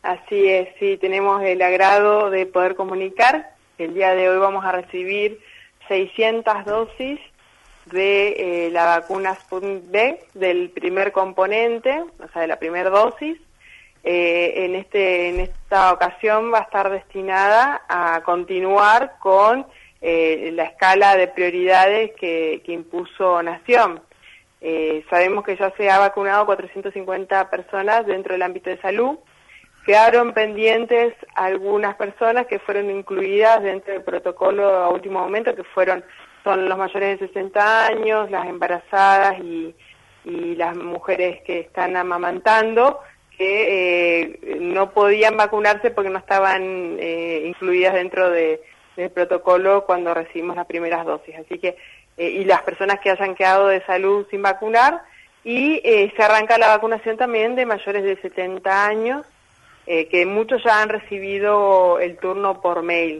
Así es, sí, tenemos el agrado de poder comunicar. El día de hoy vamos a recibir 600 dosis de la vacuna Sputnik V del primer componente, o sea, de la primera dosis. En esta ocasión va a estar destinada a continuar con la escala de prioridades que impuso Nación. Sabemos que ya se ha vacunado 450 personas dentro del ámbito de salud. Quedaron pendientes algunas personas que fueron incluidas dentro del protocolo a último momento, que son los mayores de 60 años, las embarazadas y las mujeres que están amamantando, que no podían vacunarse porque no estaban incluidas dentro del protocolo cuando recibimos las primeras dosis. Así que, y las personas que hayan quedado de salud sin vacunar, y se arranca la vacunación también de mayores de 70 años, que muchos ya han recibido el turno por mail.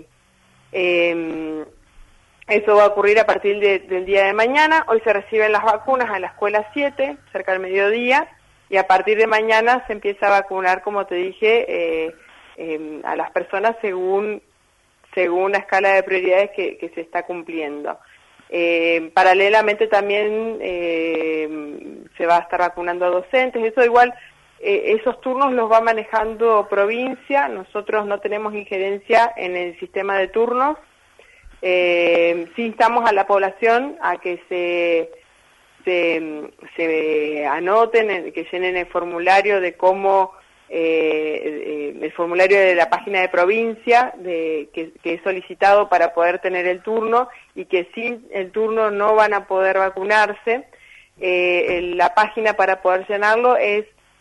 Eso va a ocurrir a partir del día de mañana. Hoy se reciben las vacunas a la escuela 7, cerca del mediodía, y a partir de mañana se empieza a vacunar, como te dije, a las personas según la escala de prioridades que se está cumpliendo. Paralelamente también se va a estar vacunando a docentes. Eso igual, esos turnos los va manejando provincia. Nosotros no tenemos injerencia en el sistema de turnos. Sí instamos a la población a que se anoten, que llenen el formulario de cómo, el formulario de la página de provincia que es solicitado para poder tener el turno, y que sin el turno no van a poder vacunarse. La página para poder llenarlo es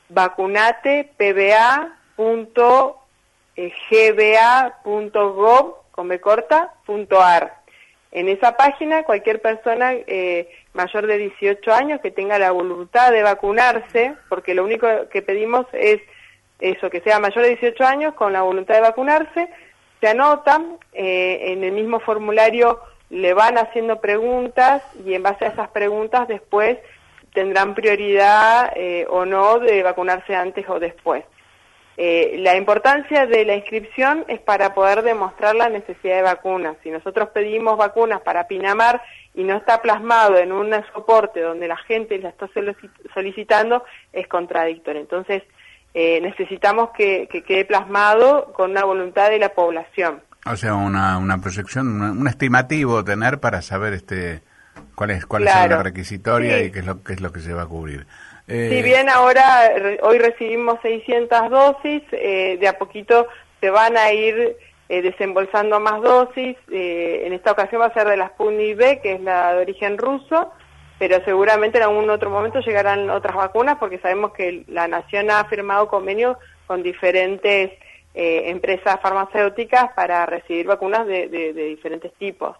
vacunatepba.gba.gov.ar. En esa página, cualquier persona mayor de 18 años que tenga la voluntad de vacunarse, porque lo único que pedimos es eso, que sea mayor de 18 años con la voluntad de vacunarse, se anotan, en el mismo formulario le van haciendo preguntas, y en base a esas preguntas después tendrán prioridad o no de vacunarse antes o después. La importancia de la inscripción es para poder demostrar la necesidad de vacunas. Si nosotros pedimos vacunas para Pinamar y no está plasmado en un soporte donde la gente la está solicitando, es contradictorio. Entonces, necesitamos que quede plasmado con una voluntad de la población. O sea, una proyección, un estimativo tener para saber cuáles son las requisitorias, sí, y qué es lo que se va a cubrir. Si bien hoy recibimos 600 dosis, de a poquito se van a ir desembolsando más dosis. En esta ocasión va a ser de la Sputnik V, que es la de origen ruso, pero seguramente en algún otro momento llegarán otras vacunas, porque sabemos que la Nación ha firmado convenios con diferentes empresas farmacéuticas para recibir vacunas de diferentes tipos.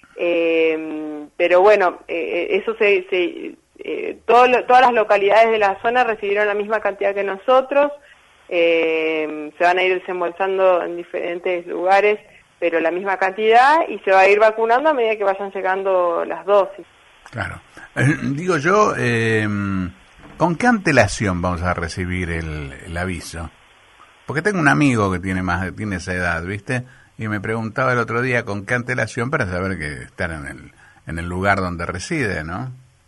Pero bueno, eso todas las localidades de la zona recibieron la misma cantidad que nosotros. Se van a ir desembolsando en diferentes lugares, pero la misma cantidad, y se va a ir vacunando a medida que vayan llegando las dosis. Claro. Digo yo, ¿con qué antelación vamos a recibir el aviso? Porque tengo un amigo que tiene esa edad, ¿viste? Y me preguntaba el otro día con qué antelación para saber que estar en el lugar donde reside, ¿no?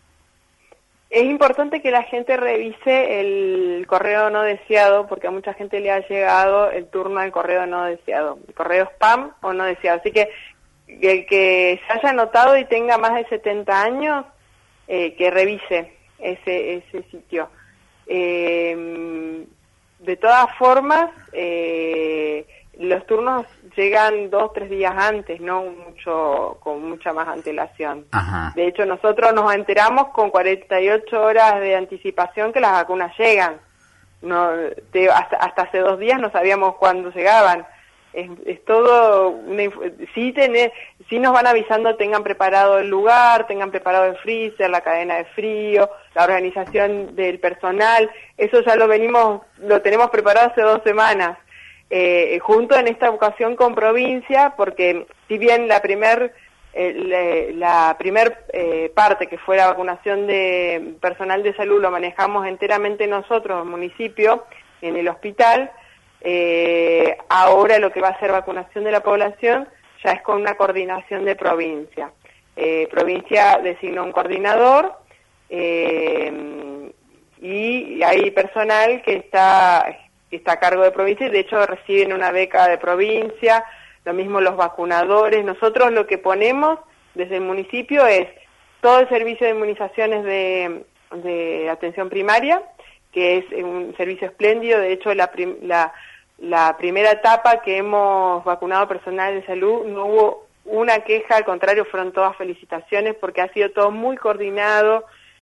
Es importante que la gente revise el correo no deseado, porque a mucha gente le ha llegado el turno al correo no deseado, el correo spam o no deseado. Así que el que se haya anotado y tenga más de 70 años, que revise ese sitio. De todas formas, los turnos llegan 2-3 días antes, no con mucha más antelación. Ajá. De hecho, nosotros nos enteramos con 48 horas de anticipación que las vacunas llegan. Hasta hace 2 días no sabíamos cuándo llegaban. Es todo sí nos van avisando, tengan preparado el lugar, tengan preparado el freezer, la cadena de frío, la organización del personal. Eso ya lo tenemos preparado hace 2 semanas. Junto en esta ocasión con provincia, porque si bien la primer parte, que fue la vacunación de personal de salud, lo manejamos enteramente nosotros, el municipio, en el hospital, Ahora lo que va a ser vacunación de la población ya es con una coordinación de provincia. Provincia designó un coordinador y hay personal que está a cargo de provincia y de hecho reciben una beca de provincia, lo mismo los vacunadores. Nosotros lo que ponemos desde el municipio es todo el servicio de inmunizaciones de atención primaria, que es un servicio espléndido. De hecho, la primera etapa que hemos vacunado personal de salud no hubo una queja, al contrario, fueron todas felicitaciones porque ha sido todo muy coordinado,